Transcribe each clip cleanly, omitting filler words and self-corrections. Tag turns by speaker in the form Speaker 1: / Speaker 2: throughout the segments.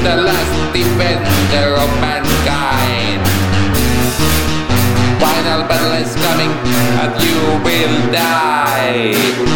Speaker 1: the last defender of mankind. Final battle is coming and you will die.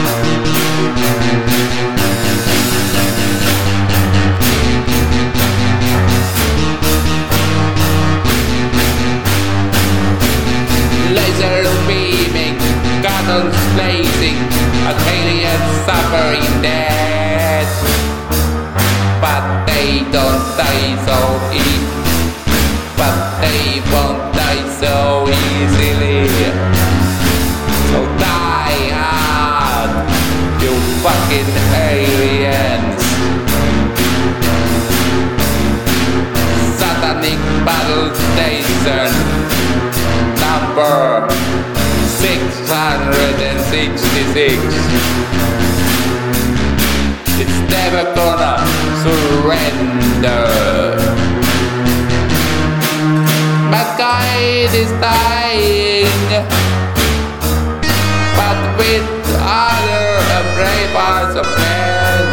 Speaker 1: Lasers beaming, cannons blazing, and aliens suffering death. But they don't die so easy. But they won't die so easily. So die hard, you fucking aliens. Satanic Battle Station number 666. It's never gonna surrender. Mankind is dying, but with other brave parts of man.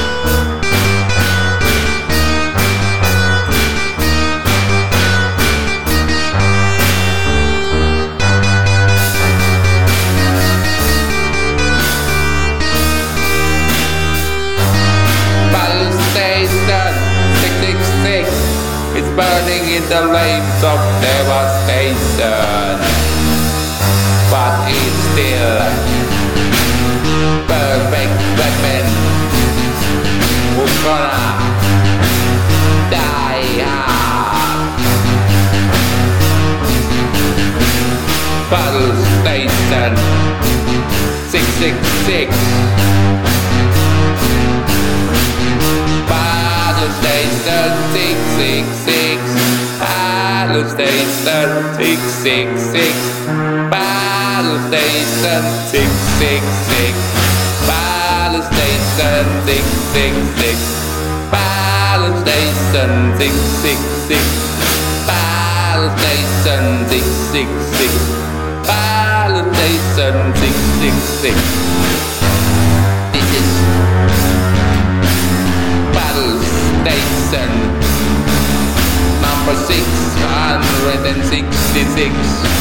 Speaker 1: Battle Station 666 is burning in the flames of devastation, but it's still perfect weapon. We're gonna die hard. Battle Station 666. Battle Station 666. Battle Station 666. Battle Station 666. Battle Station 666. Battle Station 666. Battle Station 666. Battle Station 666. This is Battle Station number 666.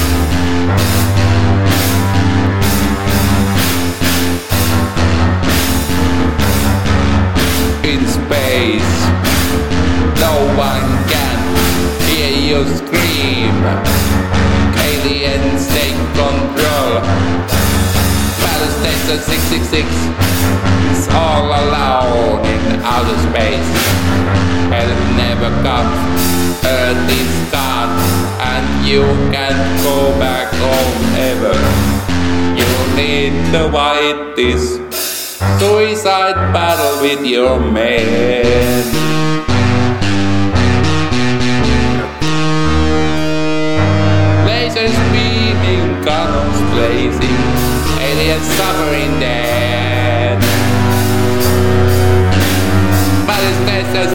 Speaker 1: In space, no one can hear you scream. Aliens take control. Battle Station 666 is all alone in outer space. Hell never comes, Earth is gone, and you can't go back home ever. You need to fight this suicide battle with your man. Lasers beaming, cannons blazing, aliens suffering dead. But it's